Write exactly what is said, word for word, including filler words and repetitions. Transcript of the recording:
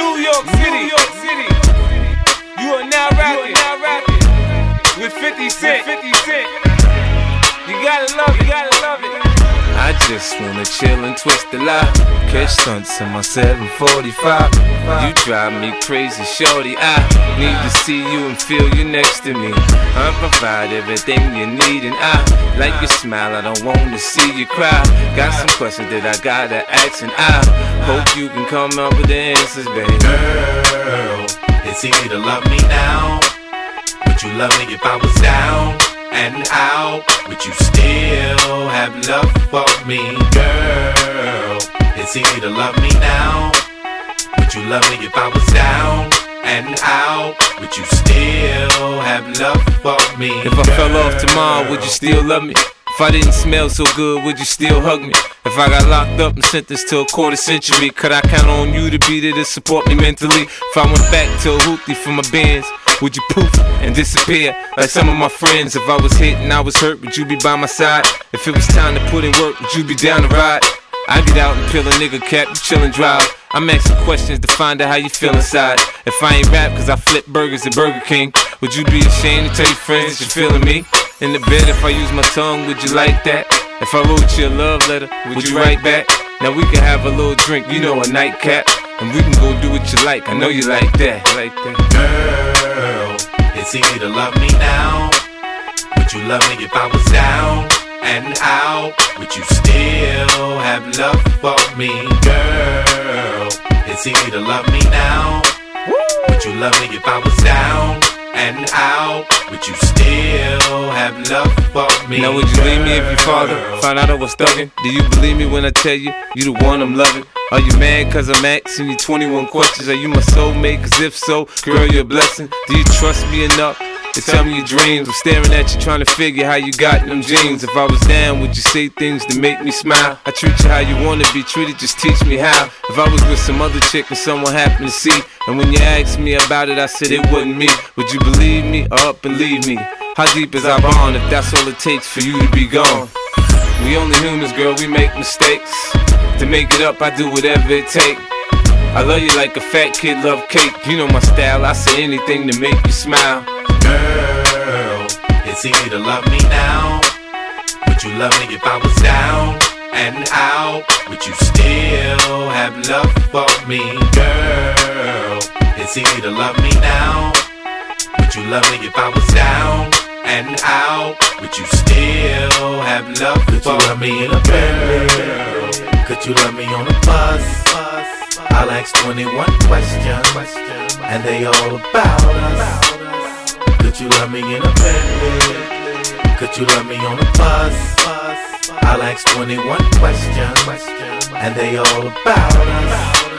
New York City. New York City. You are now rapping, now rapping with fifty Cent. With fifty Cent. You gotta love it, you gotta love it. I just wanna chill and twist the lie. Catch stunts in my seven forty-five. You drive me crazy, shorty. I need to see you and feel you next to me. I provide everything you need, and I like your smile. I don't wanna see you cry. Got some questions that I gotta ask, and I hope you can come up with the answers, baby. Girl, it's easy to love me now. Would you love me if I was down and out? Would you still have love for me? Girl, it's easy to love me now. Would you love me if I was down and out? Would you still have love for me? If I fell off tomorrow, would you still love me? If I didn't smell so good, would you still hug me? If I got locked up and sentenced to a quarter century, could I count on you to be there to support me mentally? If I went back to a hoopty for my bands, would you poof and disappear like some of my friends? If I was hit and I was hurt, would you be by my side? If it was time to put in work, would you be down to ride? I get out and peel a nigga cap, you chill and drive. I'm asking questions to find out how you feel inside. If I ain't rap cause I flip burgers at Burger King, would you be ashamed to tell your friends that you're feeling me? In the bed, if I use my tongue, would you like that? If I wrote you a love letter, would you write back? Now we can have a little drink, you know, a nightcap, and we can go do what you like. I know you like that, like that. Girl, it's easy to love me now. Would you love me if I was down and out? Would you still have love for me? Girl, it's easy to love me now. Would you love me if I was down and out? Would you still have love for me? Now would you leave me if your father found out I was thugging? Do you believe me when I tell you, you the one I'm loving? Are you mad cause I'm asking you twenty-one questions? Are you my soulmate? Cause if so, girl, you're a blessing. Do you trust me enough to tell me your dreams? I'm staring at you trying to figure how you got them jeans. If I was down, would you say things to make me smile? I treat you how you wanna be treated, just teach me how. If I was with some other chick and someone happened to see, and when you asked me about it, I said it wasn't me, would you believe me or up and leave me? How deep is our bond if that's all it takes for you to be gone? We only humans, girl, we make mistakes. To make it up, I do whatever it takes. I love you like a fat kid love cake. You know my style, I say anything to make you smile. Girl, it's easy to love me now. Would you love me if I was down and out? Would you still have love for me? Girl, it's easy to love me now. Would you love me if I was down and out? Would you still have love Could for you love me in a Bentley? Could you love me on a bus? I'll ask twenty-one questions, and they all about us. Could you love me in a Bentley? Could you love me on a bus? I'll ask twenty-one questions, and they all about us.